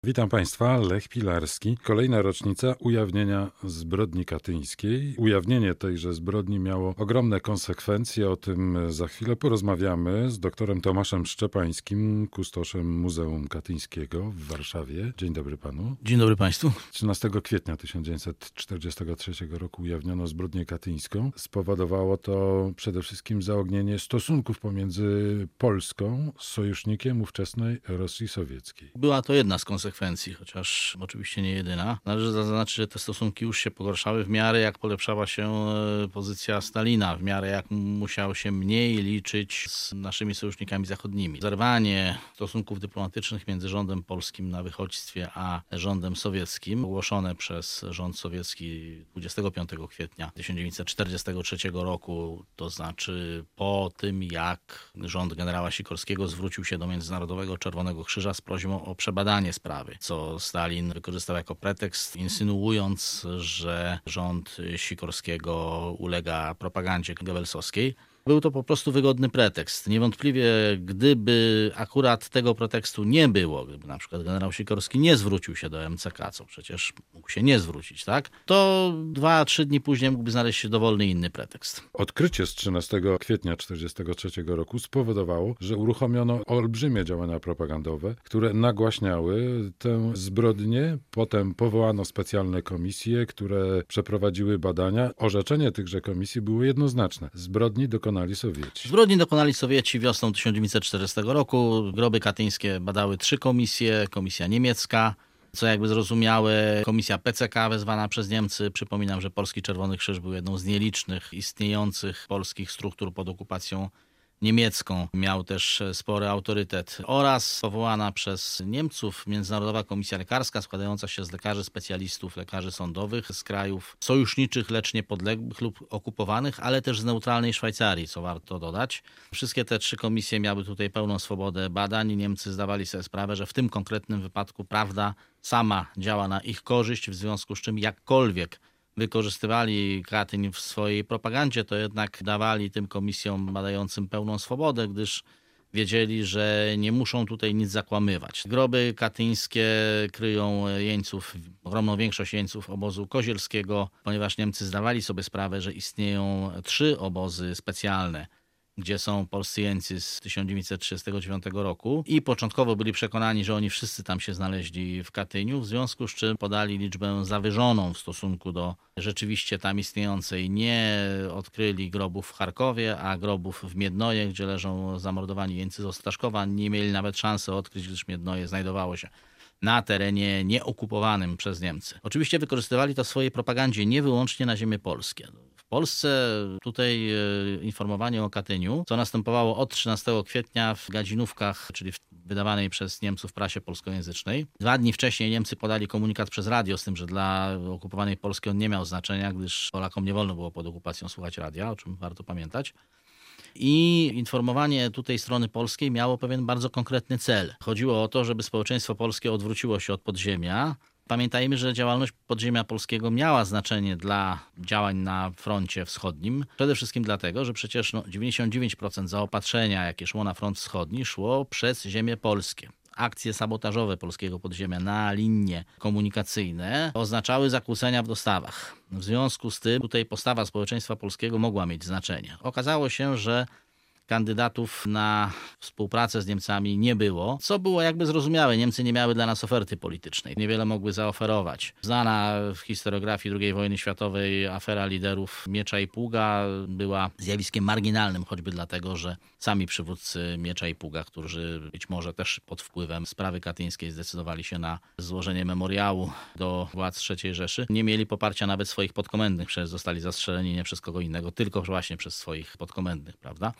Witam Państwa, Lech Pilarski. Kolejna rocznica ujawnienia zbrodni katyńskiej. Ujawnienie tejże zbrodni miało ogromne konsekwencje. O tym za chwilę porozmawiamy z doktorem Tomaszem Szczepańskim, kustoszem Muzeum Katyńskiego w Warszawie. Dzień dobry Panu. Dzień dobry Państwu. 13 kwietnia 1943 roku ujawniono zbrodnię katyńską. Spowodowało to przede wszystkim zaognienie stosunków pomiędzy Polską z sojusznikiem ówczesnej Rosji Sowieckiej. Była to jedna z konsekwencji, chociaż oczywiście nie jedyna. Należy zaznaczyć, że te stosunki już się pogarszały w miarę jak polepszała się pozycja Stalina, w miarę jak musiał się mniej liczyć z naszymi sojusznikami zachodnimi. Zerwanie stosunków dyplomatycznych między rządem polskim na wychodźstwie a rządem sowieckim, ogłoszone przez rząd sowiecki 25 kwietnia 1943 roku, to znaczy po tym jak rząd generała Sikorskiego zwrócił się do Międzynarodowego Czerwonego Krzyża z prośbą o przebadanie sprawy, co Stalin wykorzystał jako pretekst, insynuując, że rząd Sikorskiego ulega propagandzie goebbelsowskiej. Był to po prostu wygodny pretekst. Niewątpliwie, gdyby akurat tego pretekstu nie było, gdyby na przykład generał Sikorski nie zwrócił się do MCK, co przecież mógł się nie zwrócić, tak? To 2-3 dni później mógłby znaleźć się dowolny inny pretekst. Odkrycie z 13 kwietnia 1943 roku spowodowało, że uruchomiono olbrzymie działania propagandowe, które nagłaśniały tę zbrodnię. Potem powołano specjalne komisje, które przeprowadziły badania. Orzeczenie tychże komisji było jednoznaczne. Zbrodni dokonali Sowieci. Zbrodni dokonali Sowieci wiosną 1940 roku. Groby katyńskie badały 3 komisje. Komisja niemiecka, co jakby zrozumiałe, komisja PCK wezwana przez Niemcy. Przypominam, że Polski Czerwony Krzyż był jedną z nielicznych istniejących polskich struktur pod okupacją niemiecką. Miał też spory autorytet. Oraz powołana przez Niemców Międzynarodowa Komisja Lekarska, składająca się z lekarzy specjalistów, lekarzy sądowych z krajów sojuszniczych, lecz niepodległych lub okupowanych, ale też z neutralnej Szwajcarii, co warto dodać. Wszystkie te 3 komisje miały tutaj pełną swobodę badań. Niemcy zdawali sobie sprawę, że w tym konkretnym wypadku prawda sama działa na ich korzyść, w związku z czym jakkolwiek wykorzystywali Katyń w swojej propagandzie, to jednak dawali tym komisjom badającym pełną swobodę, gdyż wiedzieli, że nie muszą tutaj nic zakłamywać. Groby katyńskie kryją jeńców, ogromną większość jeńców obozu kozielskiego, ponieważ Niemcy zdawali sobie sprawę, że istnieją 3 obozy specjalne, gdzie są polscy jeńcy z 1939 roku i początkowo byli przekonani, że oni wszyscy tam się znaleźli w Katyniu, w związku z czym podali liczbę zawyżoną w stosunku do rzeczywiście tam istniejącej. Nie odkryli grobów w Charkowie, a grobów w Miednoje, gdzie leżą zamordowani jeńcy z Ostaszkowa. Nie mieli nawet szansy odkryć, gdyż Miednoje znajdowało się na terenie nieokupowanym przez Niemcy. Oczywiście wykorzystywali to w swojej propagandzie nie wyłącznie na ziemię polskie. W Polsce tutaj informowanie o Katyniu, co następowało od 13 kwietnia w gadzinówkach, czyli w wydawanej przez Niemców prasie polskojęzycznej. 2 dni wcześniej Niemcy podali komunikat przez radio z tym, że dla okupowanej Polski on nie miał znaczenia, gdyż Polakom nie wolno było pod okupacją słuchać radia, o czym warto pamiętać. I informowanie tutaj strony polskiej miało pewien bardzo konkretny cel. Chodziło o to, żeby społeczeństwo polskie odwróciło się od podziemia. Pamiętajmy, że działalność podziemia polskiego miała znaczenie dla działań na froncie wschodnim. Przede wszystkim dlatego, że przecież 99% zaopatrzenia, jakie szło na front wschodni, szło przez ziemie polskie. Akcje sabotażowe polskiego podziemia na linie komunikacyjne oznaczały zakłócenia w dostawach. W związku z tym tutaj postawa społeczeństwa polskiego mogła mieć znaczenie. Okazało się, że kandydatów na współpracę z Niemcami nie było, co było jakby zrozumiałe. Niemcy nie miały dla nas oferty politycznej. Niewiele mogły zaoferować. Znana w historiografii II wojny światowej afera liderów Miecza i Pługa była zjawiskiem marginalnym, choćby dlatego, że sami przywódcy Miecza i Pługa, którzy być może też pod wpływem sprawy katyńskiej zdecydowali się na złożenie memoriału do władz III Rzeszy, nie mieli poparcia nawet swoich podkomendnych, przecież zostali zastrzeleni nie przez kogo innego, tylko właśnie przez swoich podkomendnych, prawda?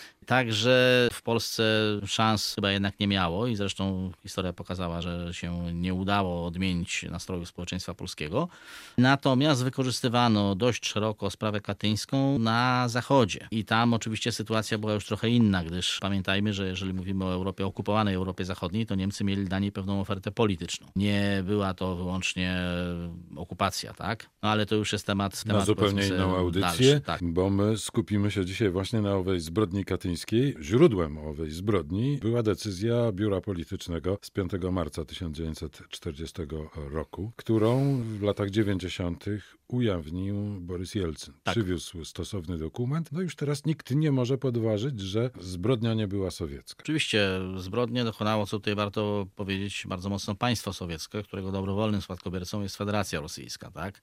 Także w Polsce szans chyba jednak nie miało i zresztą historia pokazała, że się nie udało odmienić nastroju społeczeństwa polskiego. Natomiast wykorzystywano dość szeroko sprawę katyńską na Zachodzie. I tam oczywiście sytuacja była już trochę inna, gdyż pamiętajmy, że jeżeli mówimy o Europie okupowanej, Europie Zachodniej, to Niemcy mieli dla niej pewną ofertę polityczną. Nie była to wyłącznie okupacja, tak? No ale to już jest temat na zupełnie inną audycję, dalszy, tak. Bo my skupimy się dzisiaj właśnie na owej zbrodni zbrodni katyńskiej, źródłem owej zbrodni była decyzja Biura Politycznego z 5 marca 1940 roku, którą w latach 90. ujawnił Borys Jelcyn. Tak. Przywiózł stosowny dokument. No już teraz nikt nie może podważyć, że zbrodnia nie była sowiecka. Oczywiście zbrodnie dokonało, co tutaj warto powiedzieć, bardzo mocno państwo sowieckie, którego dobrowolnym spadkobiercą jest Federacja Rosyjska, tak?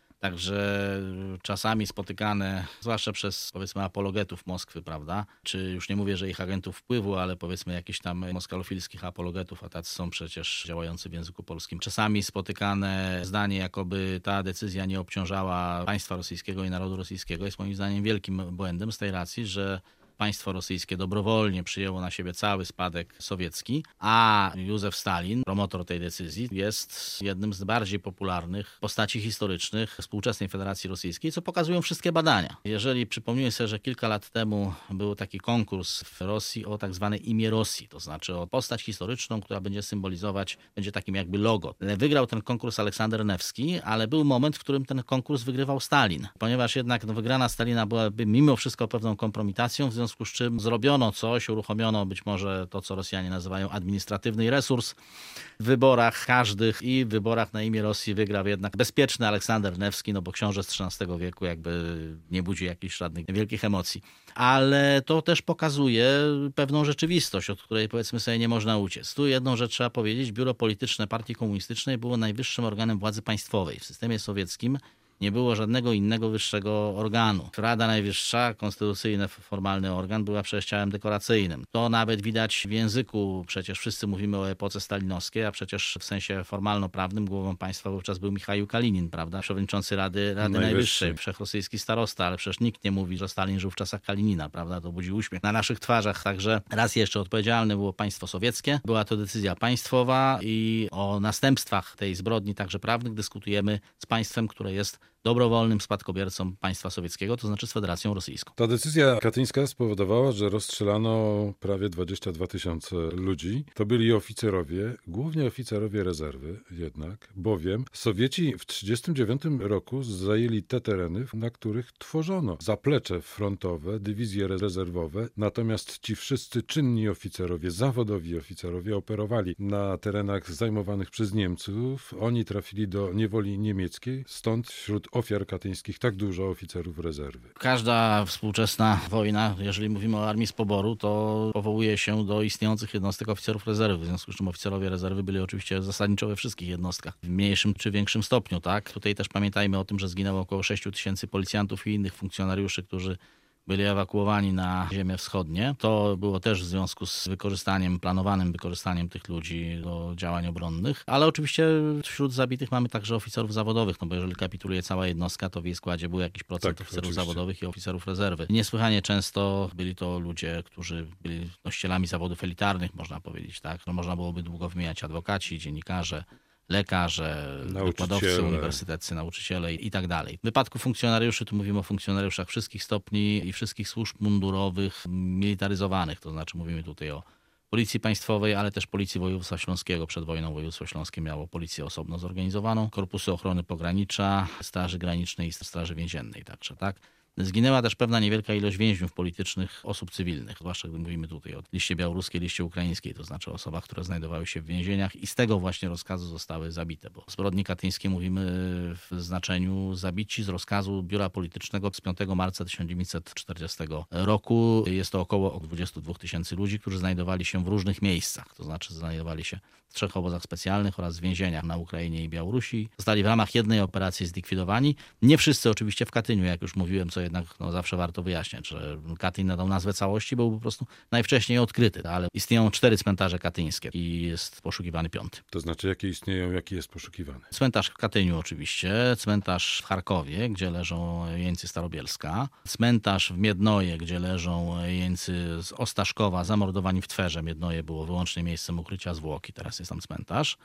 Także czasami spotykane, zwłaszcza przez, powiedzmy, apologetów Moskwy, prawda? Czy już nie mówię, że ich agentów wpływu, ale powiedzmy jakichś tam moskalofilskich apologetów, a tacy są przecież działający w języku polskim. Czasami spotykane zdanie, jakoby ta decyzja nie obciążała państwa rosyjskiego i narodu rosyjskiego, jest moim zdaniem wielkim błędem z tej racji, że państwo rosyjskie dobrowolnie przyjęło na siebie cały spadek sowiecki, a Józef Stalin, promotor tej decyzji, jest jednym z bardziej popularnych postaci historycznych współczesnej Federacji Rosyjskiej, co pokazują wszystkie badania. Jeżeli przypomnimy sobie, że kilka lat temu był taki konkurs w Rosji o tak zwane imię Rosji, to znaczy o postać historyczną, która będzie symbolizować, będzie takim jakby logo. Wygrał ten konkurs Aleksander Newski, ale był moment, w którym ten konkurs wygrywał Stalin, ponieważ jednak wygrana Stalina byłaby mimo wszystko pewną kompromitacją, w związku z czym zrobiono coś, uruchomiono być może to, co Rosjanie nazywają administratywny resurs w wyborach każdych i w wyborach na imię Rosji wygrał jednak bezpieczny Aleksander Newski, no bo książę z XIII wieku jakby nie budzi jakichś żadnych wielkich emocji. Ale to też pokazuje pewną rzeczywistość, od której powiedzmy sobie nie można uciec. Tu jedną rzecz trzeba powiedzieć, biuro polityczne Partii Komunistycznej było najwyższym organem władzy państwowej. W systemie sowieckim nie było żadnego innego wyższego organu. Rada Najwyższa, konstytucyjny, formalny organ, była przecież ciałem dekoracyjnym. To nawet widać w języku. Przecież wszyscy mówimy o epoce stalinowskiej, a przecież w sensie formalno-prawnym głową państwa wówczas był Michaił Kalinin, prawda? Przewodniczący Rady Najwyższej, wszechrosyjski starosta, ale przecież nikt nie mówi, że Stalin żył w czasach Kalinina, prawda? To budzi uśmiech na naszych twarzach. Także raz jeszcze odpowiedzialne było państwo sowieckie. Była to decyzja państwowa i o następstwach tej zbrodni, także prawnych, dyskutujemy z państwem, które jest dobrowolnym spadkobiercą państwa sowieckiego, to znaczy z Federacją Rosyjską. Ta decyzja katyńska spowodowała, że rozstrzelano prawie 22 000 ludzi. To byli oficerowie, głównie oficerowie rezerwy jednak, bowiem Sowieci w 1939 roku zajęli te tereny, na których tworzono zaplecze frontowe, dywizje rezerwowe, natomiast ci wszyscy czynni oficerowie, zawodowi oficerowie operowali na terenach zajmowanych przez Niemców. Oni trafili do niewoli niemieckiej, stąd wśród ofiar katyńskich tak dużo oficerów rezerwy. Każda współczesna wojna, jeżeli mówimy o armii z poboru, to powołuje się do istniejących jednostek oficerów rezerwy. W związku z czym oficerowie rezerwy byli oczywiście zasadniczo we wszystkich jednostkach, w mniejszym czy większym stopniu, tak? Tutaj też pamiętajmy o tym, że zginęło około 6 000 policjantów i innych funkcjonariuszy, którzy byli ewakuowani na ziemię wschodnie. To było też w związku z planowanym wykorzystaniem tych ludzi do działań obronnych, ale oczywiście wśród zabitych mamy także oficerów zawodowych, no bo jeżeli kapituluje cała jednostka, to w jej składzie był jakiś procent oficerów oczywiście zawodowych i oficerów rezerwy. Niesłychanie często byli to ludzie, którzy byli nosicielami zawodów elitarnych, można powiedzieć, tak? No, można byłoby długo wymieniać adwokaci, dziennikarze, lekarze, wykładowcy uniwersyteccy, nauczyciele i tak dalej. W wypadku funkcjonariuszy, tu mówimy o funkcjonariuszach wszystkich stopni i wszystkich służb mundurowych, militaryzowanych, to znaczy mówimy tutaj o Policji Państwowej, ale też Policji Województwa Śląskiego. Przed wojną województwo śląskie miało policję osobno zorganizowaną, Korpusy Ochrony Pogranicza, Straży Granicznej i Straży Więziennej także, tak? Zginęła też pewna niewielka ilość więźniów politycznych, osób cywilnych, zwłaszcza gdy mówimy tutaj o liście białoruskiej, liście ukraińskiej, to znaczy o osobach, które znajdowały się w więzieniach i z tego właśnie rozkazu zostały zabite, bo zbrodni katyńskie mówimy w znaczeniu zabici z rozkazu Biura Politycznego z 5 marca 1940 roku. Jest to około 22 000 ludzi, którzy znajdowali się w różnych miejscach, to znaczy znajdowali się w 3 obozach specjalnych oraz w więzieniach na Ukrainie i Białorusi. Zostali w ramach jednej operacji zlikwidowani. Nie wszyscy oczywiście w Katyniu, jak już mówiłem, co jednak zawsze warto wyjaśniać, że Katyń nadał nazwę całości, był po prostu najwcześniej odkryty, ale istnieją 4 cmentarze katyńskie i jest poszukiwany 5. To znaczy, jakie istnieją, jaki jest poszukiwany? Cmentarz w Katyniu oczywiście, cmentarz w Charkowie, gdzie leżą jeńcy Starobielska, cmentarz w Miednoje, gdzie leżą jeńcy z Ostaszkowa, zamordowani w Twerze. Miednoje było wyłącznie miejscem ukrycia zwłok i teraz jest tam cmentarz.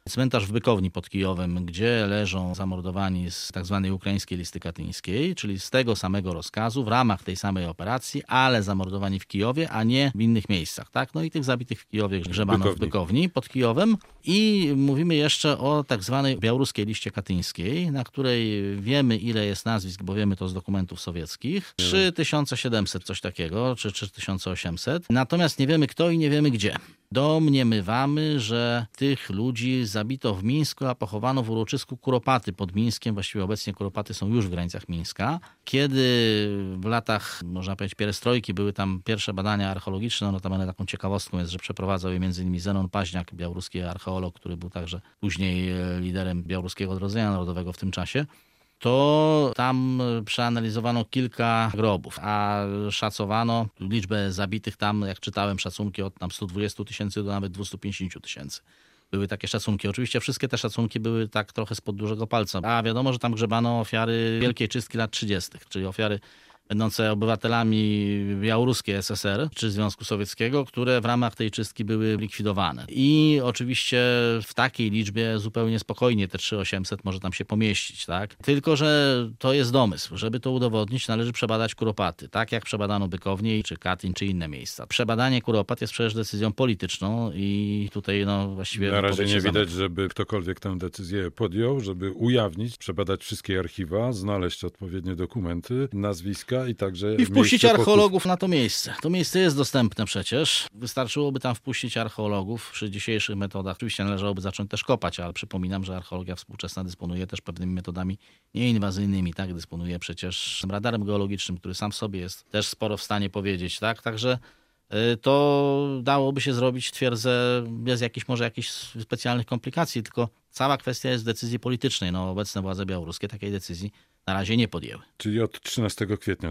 cmentarz w Bykowni pod Kijowem, gdzie leżą zamordowani z tak zwanej ukraińskiej listy katyńskiej, czyli z tego samego rozkazu, w ramach tej samej operacji, ale zamordowani w Kijowie, a nie w innych miejscach. Tak? No i tych zabitych w Kijowie grzebano w Bykowni pod Kijowem. I mówimy jeszcze o tak zwanej białoruskiej liście katyńskiej, na której wiemy, ile jest nazwisk, bo wiemy to z dokumentów sowieckich. 3700, coś takiego, czy 3800. Natomiast nie wiemy kto i nie wiemy gdzie. Domniemywamy, że tych ludzi zabito w Mińsku, a pochowano w uroczysku Kuropaty pod Mińskiem. Właściwie obecnie Kuropaty są już w granicach Mińska. Kiedy w latach, można powiedzieć, pierestrojki były tam pierwsze badania archeologiczne, notabene taką ciekawostką jest, że przeprowadzał je m.in. Zenon Paźniak, białoruski archeolog, który był także później liderem Białoruskiego Odrodzenia Narodowego w tym czasie, to tam przeanalizowano kilka grobów, a szacowano liczbę zabitych tam, jak czytałem, szacunki od tam 120 000 do nawet 250 000. Były takie szacunki. Oczywiście wszystkie te szacunki były tak trochę spod dużego palca, a wiadomo, że tam grzebano ofiary Wielkiej Czystki lat 30., czyli ofiary będące obywatelami białoruskiej SSR czy Związku Sowieckiego, które w ramach tej czystki były likwidowane. I oczywiście w takiej liczbie zupełnie spokojnie te 3800 może tam się pomieścić, tak? Tylko że to jest domysł. Żeby to udowodnić, należy przebadać Kuropaty, tak jak przebadano Bykownię, czy Katyń, czy inne miejsca. Przebadanie Kuropat jest przecież decyzją polityczną i tutaj właściwie... Na razie nie widać, żeby ktokolwiek tę decyzję podjął, żeby ujawnić, przebadać wszystkie archiwa, znaleźć odpowiednie dokumenty, nazwiska i także i wpuścić archeologów na to miejsce. To miejsce jest dostępne przecież. Wystarczyłoby tam wpuścić archeologów przy dzisiejszych metodach. Oczywiście należałoby zacząć też kopać, ale przypominam, że archeologia współczesna dysponuje też pewnymi metodami nieinwazyjnymi. Tak? Dysponuje przecież radarem geologicznym, który sam w sobie jest też sporo w stanie powiedzieć. Tak? Także to dałoby się zrobić, twierdzę, bez jakichś specjalnych komplikacji, tylko cała kwestia jest w decyzji politycznej. Obecne władze białoruskie takiej decyzji na razie nie podjęły. Czyli od 13 kwietnia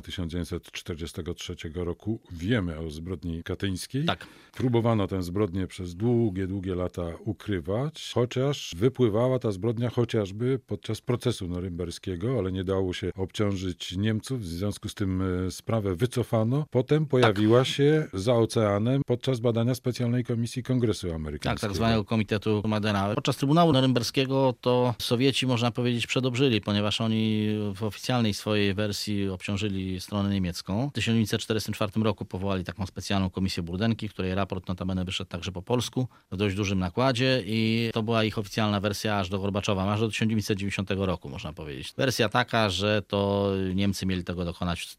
1943 roku wiemy o zbrodni katyńskiej. Tak. Próbowano tę zbrodnię przez długie lata ukrywać, chociaż wypływała ta zbrodnia chociażby podczas procesu norymberskiego, ale nie dało się obciążyć Niemców, w związku z tym sprawę wycofano. Potem pojawiła się za oceanem podczas badania specjalnej komisji Kongresu Amerykańskiego. Tak zwanego Komitetu Madena. Podczas Trybunału Norymberskiego to Sowieci, można powiedzieć, przedobrzyli, ponieważ oni w oficjalnej swojej wersji obciążyli stronę niemiecką. W 1944 roku powołali taką specjalną komisję Burdenki, której raport notabene wyszedł także po polsku w dość dużym nakładzie i to była ich oficjalna wersja aż do Gorbaczowa, aż do 1990 roku, można powiedzieć. Wersja taka, że to Niemcy mieli tego dokonać w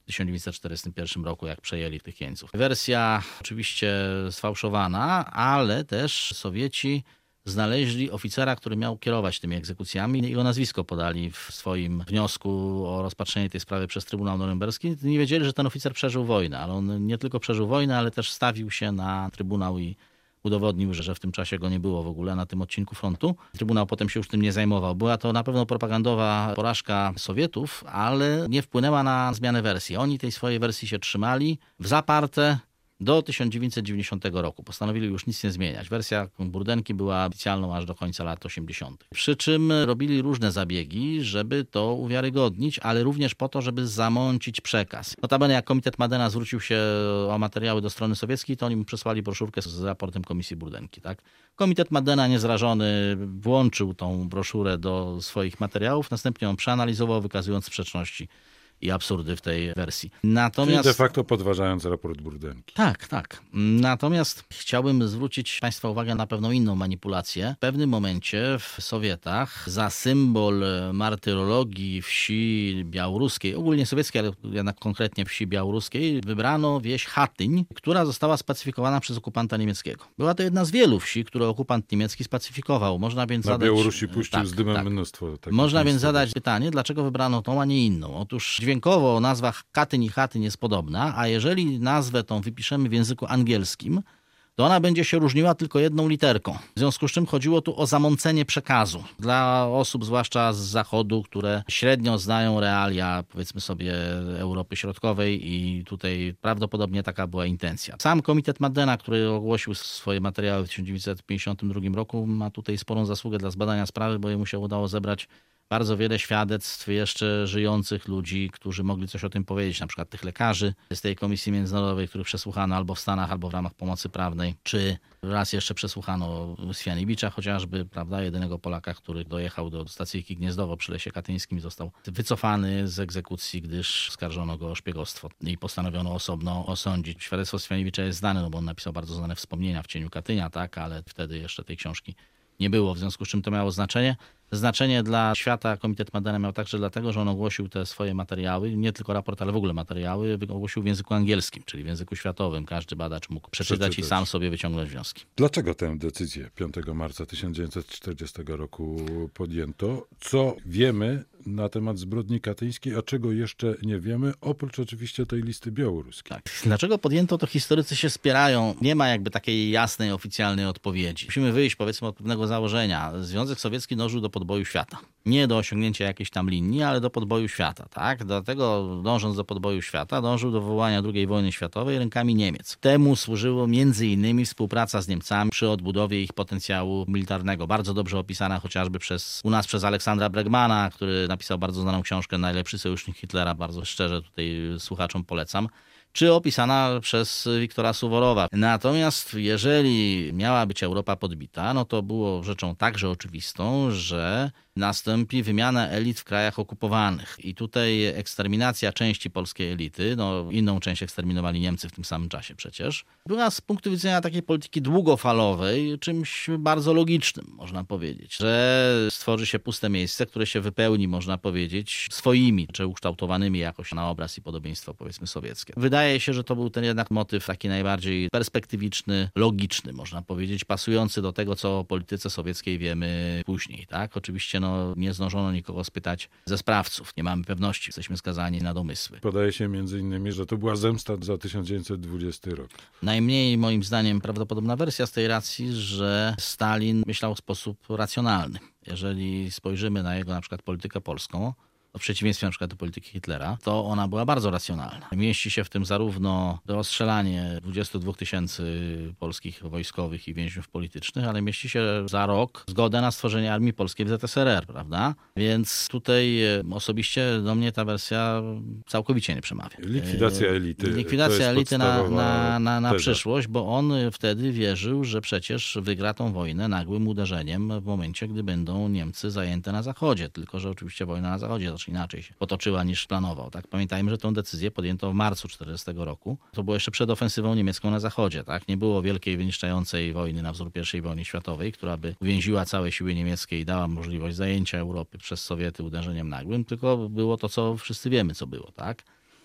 1941 roku, jak przejęli tych jeńców. Wersja oczywiście sfałszowana, ale też Sowieci znaleźli oficera, który miał kierować tymi egzekucjami. Jego nazwisko podali w swoim wniosku o rozpatrzenie tej sprawy przez Trybunał Norymberski. Nie wiedzieli, że ten oficer przeżył wojnę, ale on nie tylko przeżył wojnę, ale też stawił się na Trybunał i udowodnił, że w tym czasie go nie było w ogóle na tym odcinku frontu. Trybunał potem się już tym nie zajmował. Była to na pewno propagandowa porażka Sowietów, ale nie wpłynęła na zmianę wersji. Oni tej swojej wersji się trzymali w zaparte do 1990 roku. Postanowili już nic nie zmieniać. Wersja Burdenki była oficjalną aż do końca lat 80. Przy czym robili różne zabiegi, żeby to uwiarygodnić, ale również po to, żeby zamącić przekaz. Notabene jak Komitet Madena zwrócił się o materiały do strony sowieckiej, to oni mu przesłali broszurkę z raportem Komisji Burdenki. Tak? Komitet Madena niezrażony włączył tą broszurę do swoich materiałów, następnie ją przeanalizował, wykazując sprzeczności i absurdy w tej wersji. Czyli de facto podważając raport Burdenki. Tak. Natomiast chciałbym zwrócić Państwa uwagę na pewną inną manipulację. W pewnym momencie w Sowietach za symbol martyrologii wsi białoruskiej, ogólnie sowieckiej, ale jednak konkretnie wsi białoruskiej, wybrano wieś Hatyń, która została spacyfikowana przez okupanta niemieckiego. Była to jedna z wielu wsi, które okupant niemiecki spacyfikował. Można więc na Białorusi puścił z dymem mnóstwo takich Można więc zadać pytanie, dlaczego wybrano tą, a nie inną. Otóż dźwiękowo nazwa Katyń i Hatyń jest podobna, a jeżeli nazwę tą wypiszemy w języku angielskim, to ona będzie się różniła tylko jedną literką. W związku z czym chodziło tu o zamącenie przekazu. Dla osób zwłaszcza z Zachodu, które średnio znają realia, powiedzmy sobie, Europy Środkowej i tutaj prawdopodobnie taka była intencja. Sam Komitet Madena, który ogłosił swoje materiały w 1952 roku, ma tutaj sporą zasługę dla zbadania sprawy, bo jemu się udało zebrać bardzo wiele świadectw jeszcze żyjących ludzi, którzy mogli coś o tym powiedzieć, na przykład tych lekarzy z tej komisji międzynarodowej, których przesłuchano albo w Stanach, albo w ramach pomocy prawnej, czy raz jeszcze przesłuchano Swianowicza chociażby, prawda, jedynego Polaka, który dojechał do stacyjki Gniezdowo przy Lesie Katyńskim i został wycofany z egzekucji, gdyż skarżono go o szpiegostwo i postanowiono osobno osądzić. Świadectwo Swianowicza jest znane, no bo on napisał bardzo znane wspomnienia w cieniu Katynia, tak, ale wtedy jeszcze tej książki nie było, w związku z czym to miało znaczenie. Znaczenie dla świata Komitet Madena miał także dlatego, że on ogłosił te swoje materiały, nie tylko raport, ale w ogóle materiały, ogłosił w języku angielskim, czyli w języku światowym. Każdy badacz mógł przeczytać i sam sobie wyciągnąć wnioski. Dlaczego tę decyzję 5 marca 1940 roku podjęto? Co wiemy na temat zbrodni katyńskiej, a czego jeszcze nie wiemy, oprócz oczywiście tej listy białoruskiej? Tak. Dlaczego podjęto, to historycy się spierają. Nie ma jakby takiej jasnej, oficjalnej odpowiedzi. Musimy wyjść, powiedzmy, od pewnego założenia. Związek Sowiecki dążył do podboju świata. Nie do osiągnięcia jakiejś tam linii, ale do podboju świata, tak? Dlatego, dążąc do podboju świata, dążył do wywołania II wojny światowej rękami Niemiec. Temu służyło między innymi współpraca z Niemcami przy odbudowie ich potencjału militarnego. Bardzo dobrze opisana chociażby u nas przez Aleksandra Bregmana, który napisał bardzo znaną książkę Najlepszy sojusznik Hitlera. Bardzo szczerze tutaj słuchaczom polecam. Czy opisana przez Wiktora Suworowa. Natomiast jeżeli miała być Europa podbita, no to było rzeczą także oczywistą, że nastąpi wymiana elit w krajach okupowanych. I tutaj eksterminacja części polskiej elity, no inną część eksterminowali Niemcy w tym samym czasie przecież, była z punktu widzenia takiej polityki długofalowej czymś bardzo logicznym, można powiedzieć. Że stworzy się puste miejsce, które się wypełni, można powiedzieć, swoimi, czy ukształtowanymi jakoś na obraz i podobieństwo, powiedzmy, sowieckie. Wydaje się, że to był ten jednak motyw taki najbardziej perspektywiczny, logiczny, można powiedzieć, pasujący do tego, co o polityce sowieckiej wiemy później, tak? Oczywiście nie zdążono nikogo spytać ze sprawców. Nie mamy pewności. Jesteśmy skazani na domysły. Podaje się między innymi, że to była zemsta za 1920 rok. Najmniej moim zdaniem prawdopodobna wersja z tej racji, że Stalin myślał w sposób racjonalny. Jeżeli spojrzymy na jego na przykład politykę polską, w przeciwieństwie na przykład do polityki Hitlera, to ona była bardzo racjonalna. Mieści się w tym zarówno rozstrzelanie 22 000 polskich wojskowych i więźniów politycznych, ale mieści się za rok zgodę na stworzenie armii polskiej w ZSRR, prawda? Więc tutaj osobiście do mnie ta wersja całkowicie nie przemawia. Likwidacja elity. Likwidacja elity na przyszłość, bo on wtedy wierzył, że przecież wygra tą wojnę nagłym uderzeniem w momencie, gdy będą Niemcy zajęte na zachodzie. Tylko że oczywiście wojna na zachodzie inaczej się potoczyła niż planował. Tak? Pamiętajmy, że tę decyzję podjęto w marcu 1940 roku. To było jeszcze przed ofensywą niemiecką na zachodzie. Tak? Nie było wielkiej, wyniszczającej wojny na wzór I wojny światowej, która by uwięziła całe siły niemieckie i dała możliwość zajęcia Europy przez Sowiety uderzeniem nagłym, tylko było to, co wszyscy wiemy, co było. Tak?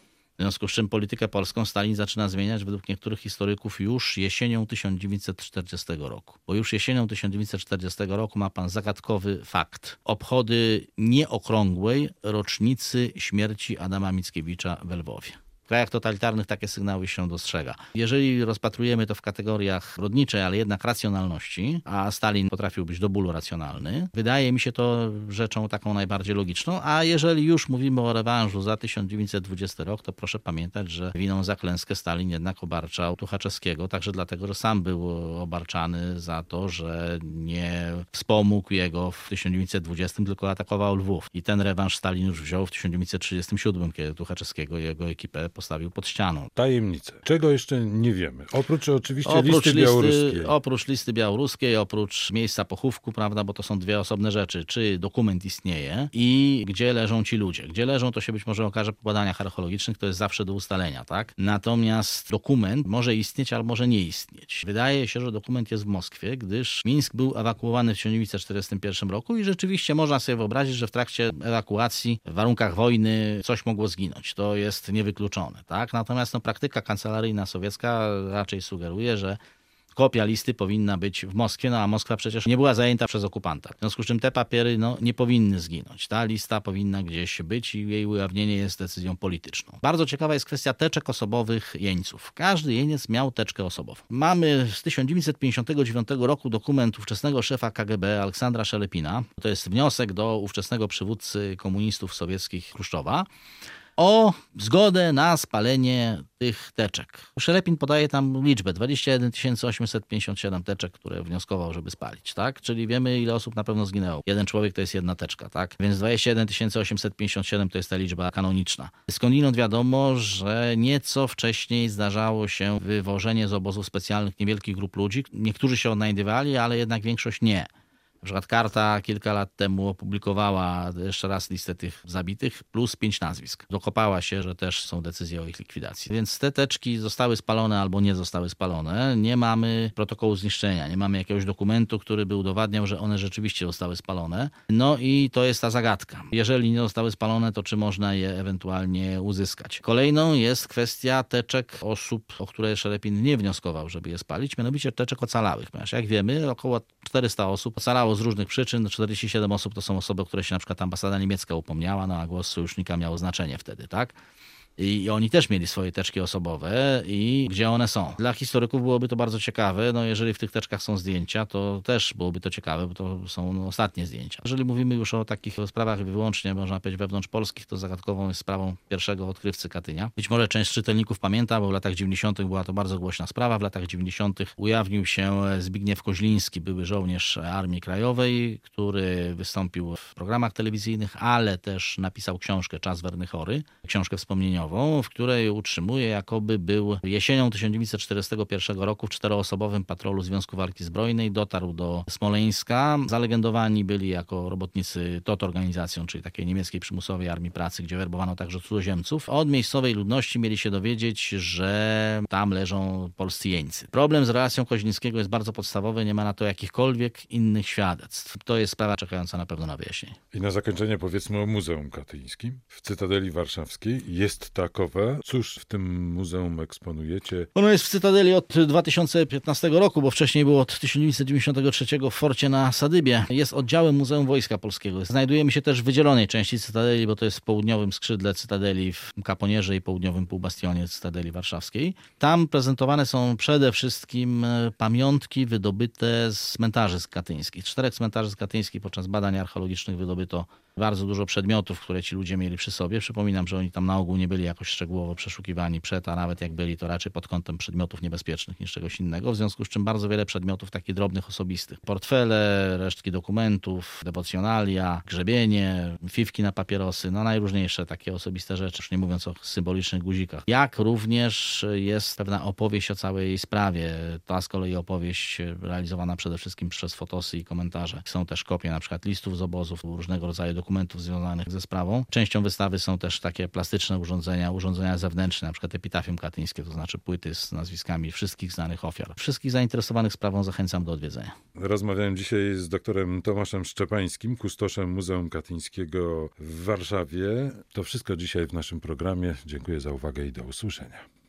W związku z czym politykę polską Stalin zaczyna zmieniać według niektórych historyków już jesienią 1940 roku. Bo już jesienią 1940 roku ma pan zagadkowy fakt. Obchody nieokrągłej rocznicy śmierci Adama Mickiewicza w Lwowie. W krajach totalitarnych takie sygnały się dostrzega. Jeżeli rozpatrujemy to w kategoriach rodniczej, ale jednak racjonalności, a Stalin potrafił być do bólu racjonalny, wydaje mi się to rzeczą taką najbardziej logiczną, a jeżeli już mówimy o rewanżu za 1920 rok, to proszę pamiętać, że winą za klęskę Stalin jednak obarczał Tuchaczewskiego, także dlatego, że sam był obarczany za to, że nie wspomógł jego w 1920, tylko atakował Lwów. I ten rewanż Stalin już wziął w 1937, kiedy Tuchaczewskiego i jego ekipę postawił pod ścianą. Tajemnice. Czego jeszcze nie wiemy? Oprócz oczywiście listy białoruskiej. Oprócz listy białoruskiej, oprócz miejsca pochówku, prawda, bo to są dwie osobne rzeczy. Czy dokument istnieje i gdzie leżą ci ludzie. Gdzie leżą, to się być może okaże po badaniach archeologicznych, to jest zawsze do ustalenia, tak? Natomiast dokument może istnieć, albo może nie istnieć. Wydaje się, że dokument jest w Moskwie, gdyż Mińsk był ewakuowany w 1941 roku i rzeczywiście można sobie wyobrazić, że w trakcie ewakuacji w warunkach wojny coś mogło zginąć. To jest niewykluczone. Tak? Natomiast praktyka kancelaryjna sowiecka raczej sugeruje, że kopia listy powinna być w Moskwie, a Moskwa przecież nie była zajęta przez okupanta. W związku z czym te papiery nie powinny zginąć. Ta lista powinna gdzieś być i jej ujawnienie jest decyzją polityczną. Bardzo ciekawa jest kwestia teczek osobowych jeńców. Każdy jeniec miał teczkę osobową. Mamy z 1959 roku dokument ówczesnego szefa KGB Aleksandra Szelepina. To jest wniosek do ówczesnego przywódcy komunistów sowieckich Chruszczowa o zgodę na spalenie tych teczek. Szelepin podaje tam liczbę 21 857 teczek, które wnioskował, żeby spalić, tak? Czyli wiemy, ile osób na pewno zginęło. Jeden człowiek to jest jedna teczka, tak? Więc 21 857 to jest ta liczba kanoniczna. Skądinąd wiadomo, że nieco wcześniej zdarzało się wywożenie z obozów specjalnych niewielkich grup ludzi. Niektórzy się odnajdywali, ale jednak większość nie. Na przykład Karta kilka lat temu opublikowała jeszcze raz listę tych zabitych plus 5 nazwisk. Dokopała się, że też są decyzje o ich likwidacji. Więc te teczki zostały spalone albo nie zostały spalone. Nie mamy protokołu zniszczenia, nie mamy jakiegoś dokumentu, który by udowadniał, że one rzeczywiście zostały spalone. No i to jest ta zagadka. Jeżeli nie zostały spalone, to czy można je ewentualnie uzyskać? Kolejną jest kwestia teczek osób, o które Szelepin nie wnioskował, żeby je spalić, mianowicie teczek ocalałych. Ponieważ jak wiemy, około 400 osób ocalało z różnych przyczyn. 47 osób to są osoby, o które się na przykład ambasada niemiecka upomniała, no a głos sojusznika miał znaczenie wtedy, tak? I oni też mieli swoje teczki osobowe i gdzie one są. Dla historyków byłoby to bardzo ciekawe, no jeżeli w tych teczkach są zdjęcia, to też byłoby to ciekawe, bo to są ostatnie zdjęcia. Jeżeli mówimy już o takich sprawach wyłącznie, można powiedzieć, wewnątrzpolskich, to zagadkową jest sprawą pierwszego odkrywcy Katynia. Być może część z czytelników pamięta, bo w latach 90. była to bardzo głośna sprawa. W latach 90. ujawnił się Zbigniew Koźliński, były żołnierz Armii Krajowej, który wystąpił w programach telewizyjnych, ale też napisał książkę Czas Werny Chory, książkę wspomnieniową, w której utrzymuje, jakoby był jesienią 1941 roku w 4-osobowym patrolu Związku Walki Zbrojnej, dotarł do Smoleńska. Zalegendowani byli jako robotnicy TOT organizacją, czyli takiej niemieckiej przymusowej armii pracy, gdzie werbowano także cudzoziemców. Od miejscowej ludności mieli się dowiedzieć, że tam leżą polscy jeńcy. Problem z relacją Koźlińskiego jest bardzo podstawowy, nie ma na to jakichkolwiek innych świadectw. To jest sprawa czekająca na pewno na wyjaśnienie. I na zakończenie powiedzmy o Muzeum Katyńskim. W Cytadeli Warszawskiej jest takowe. Cóż w tym muzeum eksponujecie? Ono jest w Cytadeli od 2015 roku, bo wcześniej było od 1993 w forcie na Sadybie. Jest oddziałem Muzeum Wojska Polskiego. Znajdujemy się też w wydzielonej części Cytadeli, bo to jest w południowym skrzydle Cytadeli w Kaponierze i południowym półbastionie Cytadeli Warszawskiej. Tam prezentowane są przede wszystkim pamiątki wydobyte z cmentarzy katyńskich. 4 cmentarzy katyńskich podczas badań archeologicznych wydobyto bardzo dużo przedmiotów, które ci ludzie mieli przy sobie. Przypominam, że oni tam na ogół nie byli jakoś szczegółowo przeszukiwani przed, a nawet jak byli, to raczej pod kątem przedmiotów niebezpiecznych niż czegoś innego. W związku z czym bardzo wiele przedmiotów takich drobnych, osobistych. Portfele, resztki dokumentów, dewocjonalia, grzebienie, fifki na papierosy, no najróżniejsze takie osobiste rzeczy, już nie mówiąc o symbolicznych guzikach. Jak również jest pewna opowieść o całej sprawie. Ta z kolei opowieść realizowana przede wszystkim przez fotosy i komentarze. Są też kopie na przykład listów z obozów, różnego rodzaju dokumentów związanych ze sprawą. Częścią wystawy są też takie plastyczne urządzenia zewnętrzne, na przykład epitafium katyńskie, to znaczy płyty z nazwiskami wszystkich znanych ofiar. Wszystkich zainteresowanych sprawą zachęcam do odwiedzenia. Rozmawiałem dzisiaj z doktorem Tomaszem Szczepańskim, kustoszem Muzeum Katyńskiego w Warszawie. To wszystko dzisiaj w naszym programie. Dziękuję za uwagę i do usłyszenia.